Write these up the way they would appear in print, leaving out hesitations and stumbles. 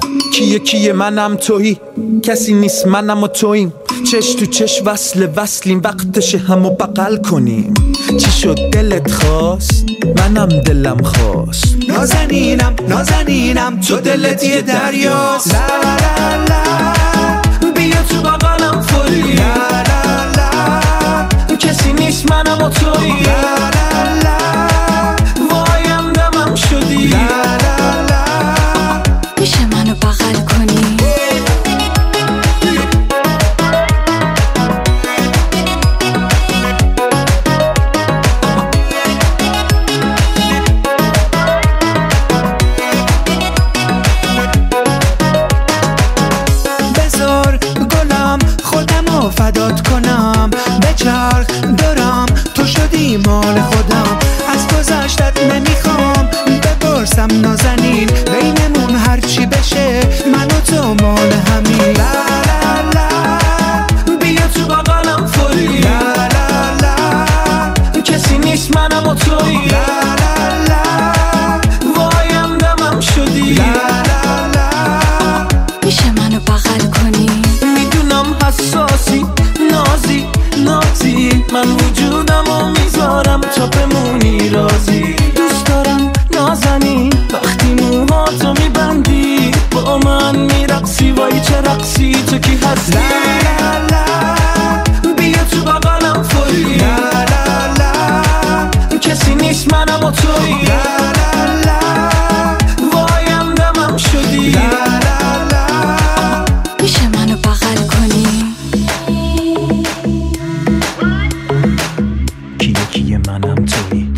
کیه منم تویی، کسی نیست منم و توییم، چش تو چش وصلیم، وقتشه همو بغل کنیم. چی شد دلت خواست؟ منم دلم خواست. نازنینم تو دلت یه دریاست. لا لا لا بیا تو بغلم فوری. لا لا لا کسی نیست منم و تویی. لا لا لا وایم دمم شدی. لا لا لا میشه منو بغل کنی؟ بذار گلم خودمو فدات کنم، بچرخ دارم تو شدی مال خودم. از گذشتت نمیخوام بپرسم نازنین، بینمون هرچی بشه من و تو مال همین. لا لا لا بیا تو بغلم فوری. لا لا لا کسی نیست منم و تویی. لا لا لا وایم دمم شدی. لا لا لا میشه منو بغل کنی؟ میدونم حساسی، نازی من وجودمو میذارم تا بمونی راضی. دوست دارم نازنین وقتی موهاتو میبندی، با من میرقصی. وای چه رقصی تو کی هستی؟ لا لا لا بیا تو بغلم فوری. لا لا لا کسی نیست منم و تویی. لا لا لا وایم دمم شدی. لا لا لا میشه منو بغل کنی؟ کیه منم تویی.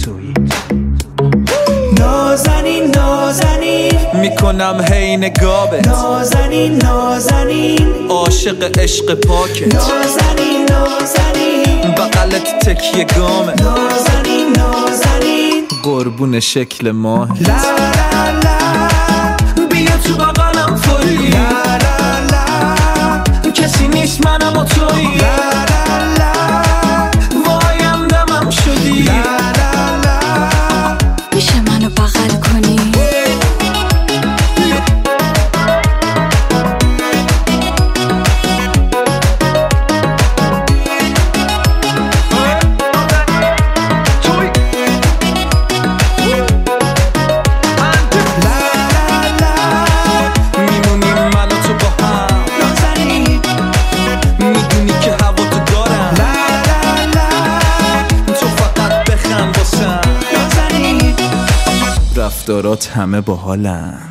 نازنین میکنم هی نگابت، نازنین عاشق عشق پاکت، نازنین بغلت تکیه گامه، نازنین قربون شکل ماهت. لا لا لا بیا تو بغلم فوری. لا لا لا کسی نیست منم و تویی. لا لا لا وایم دمم شدی. لا لا لا میشه منو بغل کنی؟ رفتارات همه باحالن.